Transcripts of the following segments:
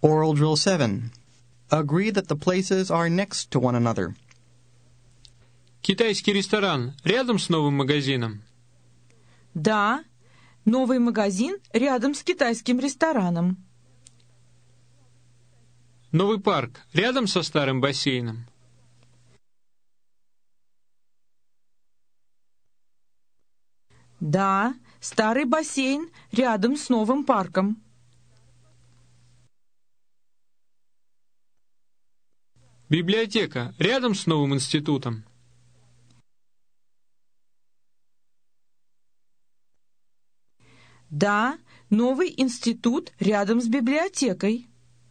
Oral Drill 7. Agree that the places are next to one another. Китайский ресторан рядом с новым магазином? Да, новый магазин рядом с китайским рестораном. Новый парк рядом со старым бассейном? Да, старый бассейн рядом с новым парком. Библиотека рядом с новым институтом? Да, новый институт рядом с библиотекой.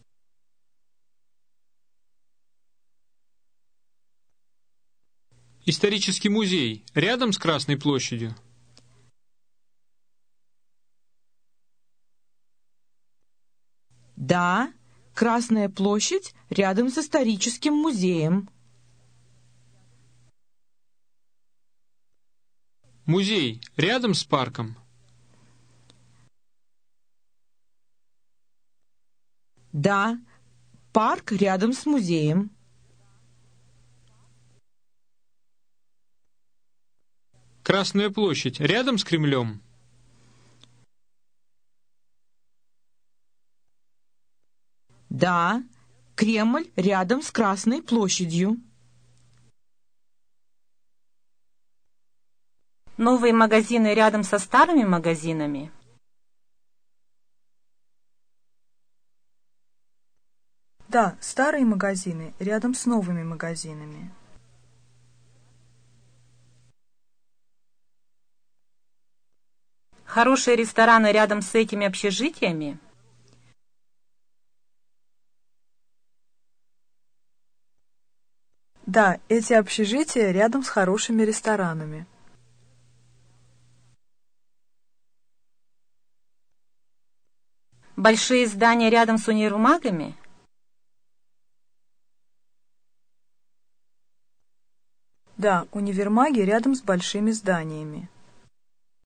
Исторический музей рядом с Красной площадью? Да, Красная площадь рядом с историческим музеем. Музей рядом с парком? Да, парк рядом с музеем. Красная площадь рядом с Кремлем? Да, Кремль рядом с Красной площадью. Новые магазины рядом со старыми магазинами? Да, старые магазины рядом с новыми магазинами. Хорошие рестораны рядом с этими общежитиями? Да, эти общежития рядом с хорошими ресторанами. Большие здания рядом с универмагами? Да, универмаги рядом с большими зданиями.